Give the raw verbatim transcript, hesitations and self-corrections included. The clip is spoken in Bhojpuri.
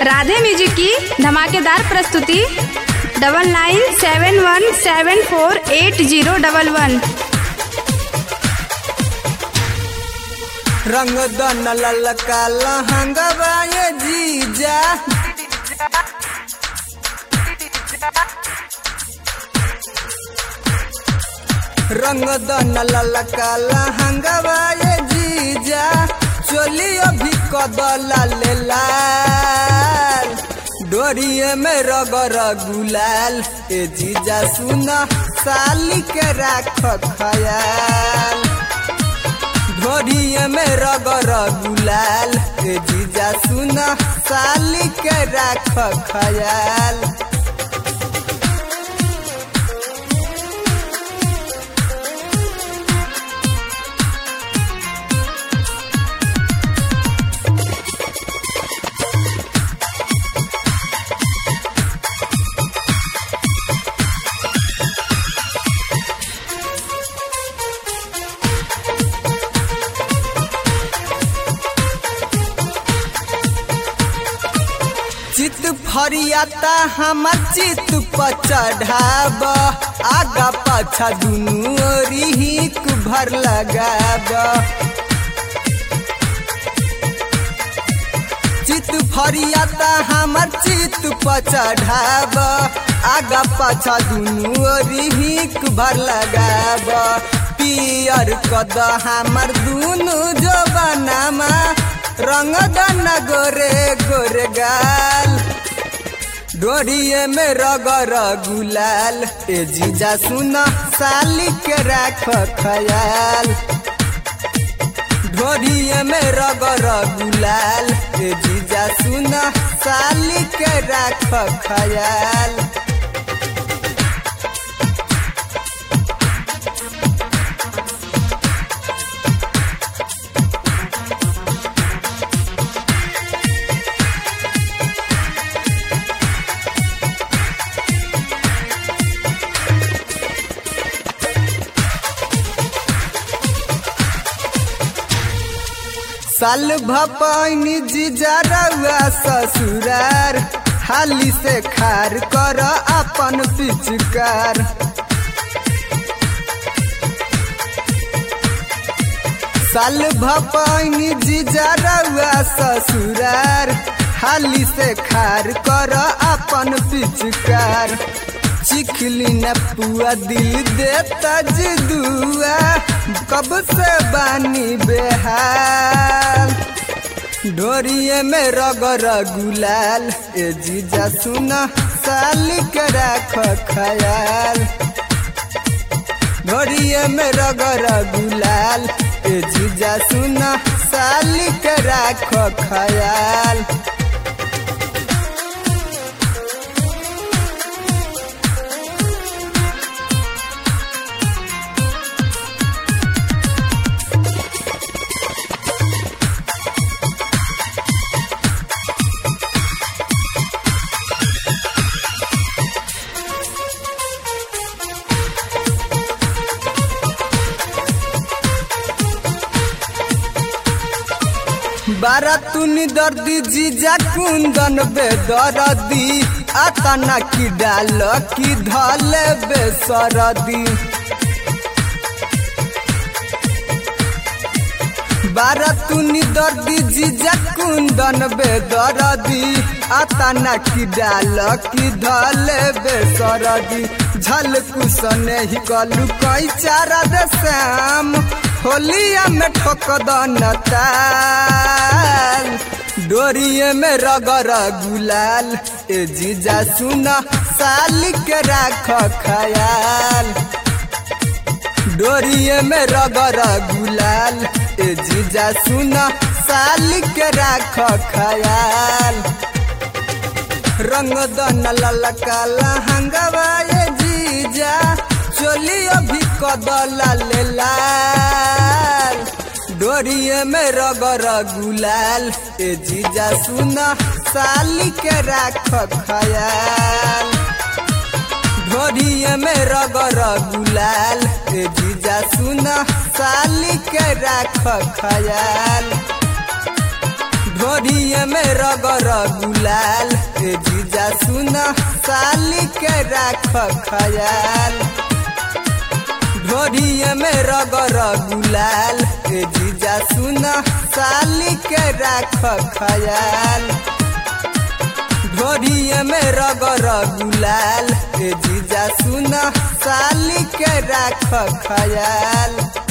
राधे म्यूजिक की धमाकेदार प्रस्तुति double nine seven one seven four eight zero double one. रंग दन ललका लहंगवा ये जीजा रंग दन ललका लहंगवा ये जीजा चोली अभी कदला ले लाल डोरिये में रगर गुलाल ए जीजा सुना साली के राख खयाल डोरिये में रगर गुलाल ए जीजा सुना साली के राख खयाल। चित फरियाता हम चित पर चढ़ाब आगा पाछा दुनू ओरी हिक भर लगाब चित फरियाता हम चित पर चढ़ाब आगा पाछा दुनू ओरी हिक भर लगाब पियर कद हमर दुनू जवानामा रंग दन गोरे गोरे गाल डोरिये में रगर गुलाल ए जीजा सुना साली के राख खयाल डोरिये में रगर गुलाल ए जीजा सुना साली के राख खयाल। साल भपैनी जीजा रउआ ससुरार हाली से खार कर अपन पिचकार साल भपैनी जीजा रउआ ससुरार हाली से खार कर अपन पिचकार चिखली न पुआ दिल देता जिदुआ कब से बानी बेहाल डोरिये में रगर गुलाल ए जीजा सुना साली के राख खयाल डोरिये में रगर गुलाल ए जीजा सुना साली के राख खयाल। बारा तुनी दर्दी जीजा कुंदन बेदर्दी आतना की डाल की धले बेसरदी बारा तुनी दर्दी जीजा कुंदन बेदर्दी आतना की डाल की धले बेसरदी झलकुस नहीं कलू कई चारा दे श्याम होलिया में ठोक दन ताल डोरिये में रगर गुलाल ए जीजा सुना साली के राख खयाल डोरिये में रगर गुलाल ए जीजा सुना साली के राख खयाल रंग दन ललका लहंगवा ये जीजा चोली अभी कदला ले लाल डोरिये में रगर गुलाल ए जीजा सुना साली के राख खयाल डोरिये में रगर गुलाल ए जीजा सुना साली के राख खयाल। ढोरिए में रगर गुलाल ए जीजा सुना साली के राख खयाल ढोरिए में रगर गुलाल ए जीजा सुना साली के राख खयाल ढोरिए में रगर गुलाल ए जीजा सुना साली के राख खयाल।